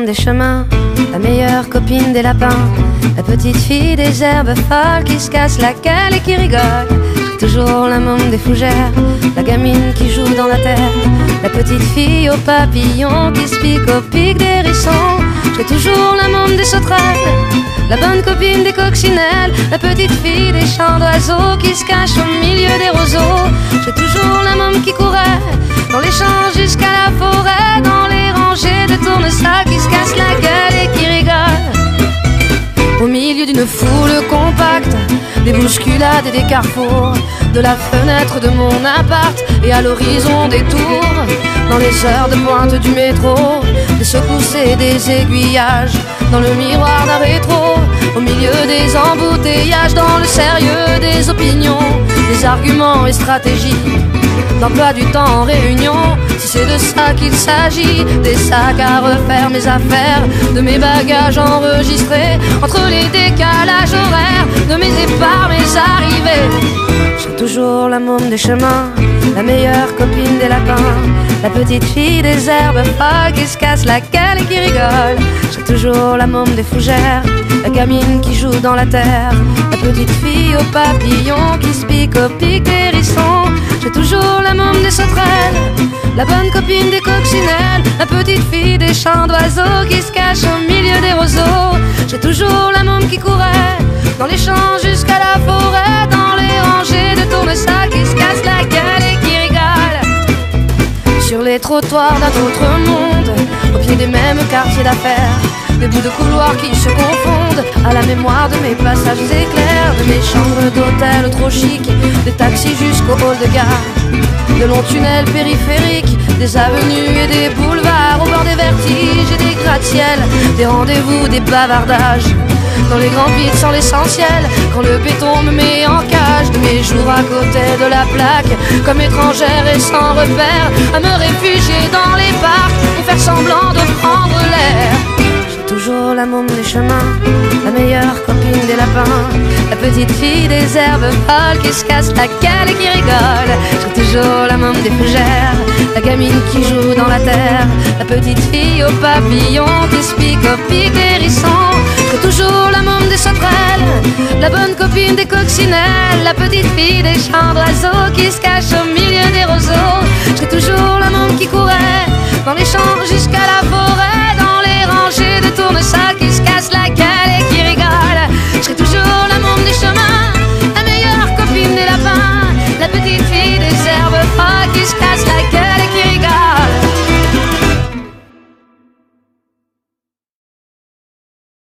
môme des chemins, la meilleure copine des lapins, la petite fille des herbes folles qui se casse la gueule et qui rigole. J'ai toujours la môme des fougères, la gamine qui joue dans la terre, la petite fille aux papillons qui se pique au pic des hérissons. J'ai toujours la môme des sauterelles, la bonne copine des coccinelles, la petite fille des chants d'oiseaux qui se cache au milieu des roseaux. J'ai toujours la môme qui courait dans les champs jusqu'à la forêt, dans les rangées de tournesols qui se cassent la gueule et qui rigolent. Au milieu d'une foule compacte, des bousculades et des carrefours, de la fenêtre de mon appart et à l'horizon des tours, dans les heures de pointe du métro, des secousses et des aiguillages, dans le miroir d'un rétro, au milieu des embouteillages, dans le sérieux des opinions, des arguments et stratégies, d'emploi du temps en réunion, si c'est de ça qu'il s'agit, des sacs à refaire, mes affaires, de mes bagages enregistrés, entre les décalages horaires, de mes départs, mes arrivées. J'ai toujours la môme des chemins, la meilleure copine des lapins, la petite fille des herbes folles qui se casse la gueule et qui rigole. J'ai toujours la môme des fougères, la gamine qui joue dans la terre, la petite fille aux papillons qui se pique au pic des hérissons. J'ai toujours la môme des sauterelles, la bonne copine des coccinelles, la petite fille des chants d'oiseaux qui se cache au milieu des roseaux. J'ai toujours la môme qui courait dans les champs jusqu'à la forêt, dans les rangées de tournesols qui se cassent la gueule et qui rigolent. Sur les trottoirs d'un autre monde, au pied des mêmes quartiers d'affaires, des bouts de couloirs qui se confondent à la mémoire de mes passages éclairs, de mes chambres d'hôtel trop chic, des taxis jusqu'au hall de gare, de longs tunnels périphériques, des avenues et des boulevards, au bord des vertiges et des gratte-ciels, des rendez-vous, des bavardages, dans les grands vides sans l'essentiel, quand le béton me met en cage, de mes jours à côté de la plaque, comme étrangère et sans repère, à me réfugier dans les parcs pour faire semblant de prendre l'air. Toujours la môme des chemins, la meilleure copine des lapins, la petite fille des herbes folles qui se casse la gueule et qui rigole. J'ai toujours la môme des fougères, la gamine qui joue dans la terre, la petite fille aux papillons qui se pique au pic des hérissons. J'ai toujours la môme des sauterelles, la bonne copine des coccinelles, la petite fille des chants d'oiseaux qui se cache au milieu des roseaux. J'ai toujours la môme qui courait dans les champs jusqu'à la forêt, dans les rangées de tournesols qui se cassent la gueule et qui rigolent. J'ai toujours la môme des chemins, la meilleure copine des lapins, la petite fille des herbes folles qui se casse la